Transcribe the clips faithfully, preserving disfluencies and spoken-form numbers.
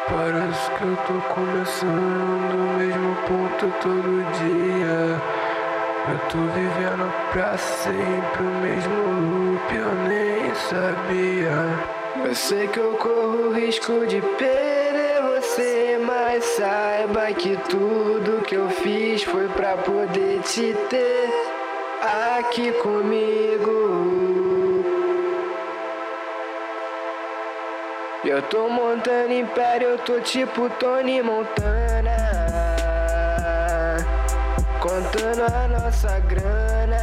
Parece que eu tô começando no mesmo ponto todo dia. Eu tô vivendo pra sempre o mesmo loop, eu nem sabia. Eu sei que eu corro o risco de perder você, mas saiba que tudo que eu fiz foi pra poder te ter aqui comigo. Eu tô montando império, eu tô tipo Tony Montana, contando a nossa grana.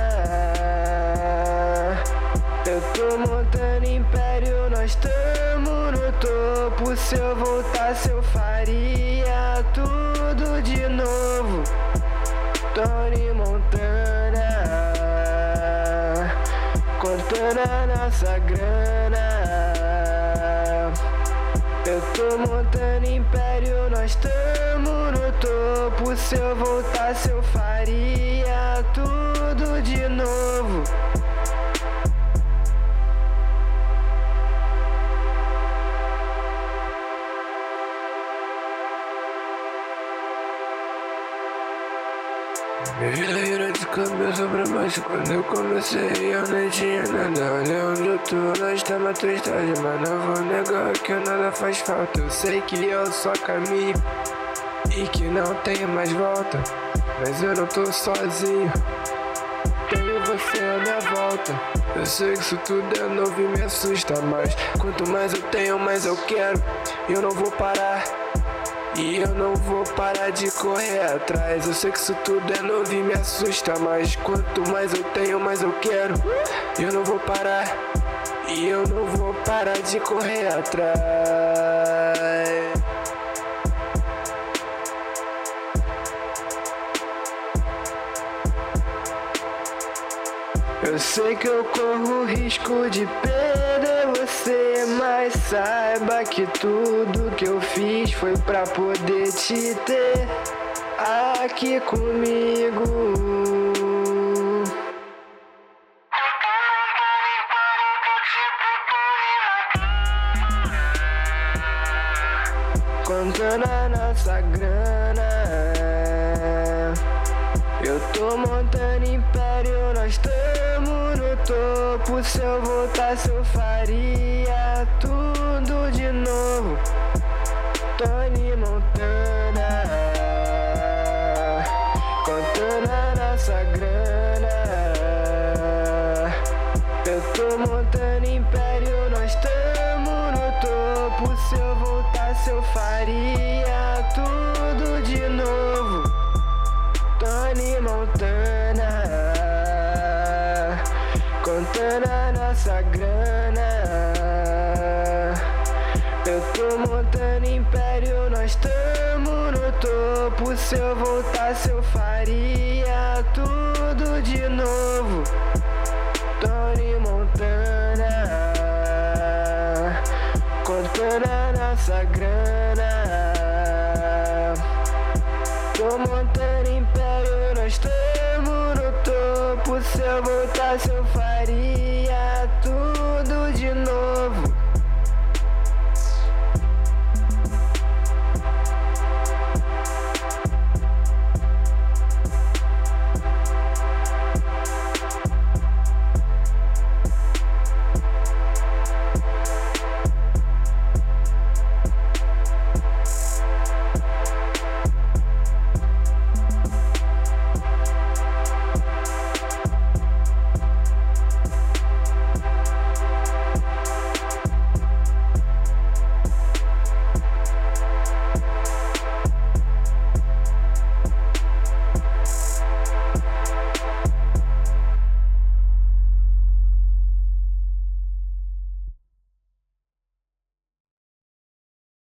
Eu tô montando império, nós tamo no topo. Se eu voltasse eu faria tudo de novo. Tony Montana, contando a nossa grana. Eu tô montando império, nós tamo no topo. Se eu voltasse eu faria tudo de novo. Minha vida vira de cabeça pra baixo. Quando eu comecei eu nem tinha nada. Olha onde eu tô, nós tá na tua estágio. Mas não vou negar que nada faz falta. Eu sei que eu só caminho e que não tem mais volta. Mas eu não tô sozinho, tenho você à minha volta. Eu sei que isso tudo é novo e me assusta, mas quanto mais eu tenho, mais eu quero. Eu não vou parar e eu não vou parar de correr atrás. Eu sei que isso tudo é novo e me assusta, mas quanto mais eu tenho, mais eu quero. Eu não vou parar e eu não vou parar de correr atrás. Eu sei que eu corro o risco de perder você, mas saiba que tudo que eu fiz foi pra poder te ter aqui comigo. Contando a nossa grana, eu tô montando império, nós tamo no topo. Se eu voltasse eu faria tudo de novo. Tony Montana, contando a nossa grana. Eu tô montando império, nós tamo no topo. Se eu voltasse eu faria tudo de novo. Tony Montana, contando a nossa grana. Eu tô montando império, nós tamo no topo. Se eu voltasse eu faria tudo de novo. Tony Montana, contando a nossa grana. Tô montando império, nós tamo no topo. Se eu voltasse eu faria